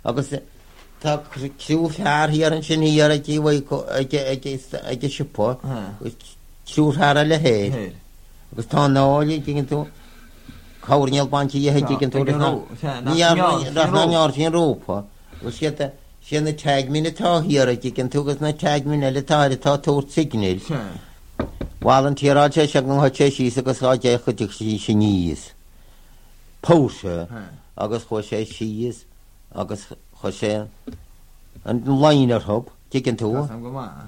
agus tá cruú fear híar an sin híar ag sipó cruúthra le héir agus tá nálaí gin tú cáirneal banti dhéthe gin tú náar sin rúpa gus sé na teagmí natá híar a gin túgus na teagmí eiletáir tá túr signil bháil an tíráte seach an hote sí agus ráide chu sí sin níos póse agus chu sé síos agus chu sé an leinar thub gin tú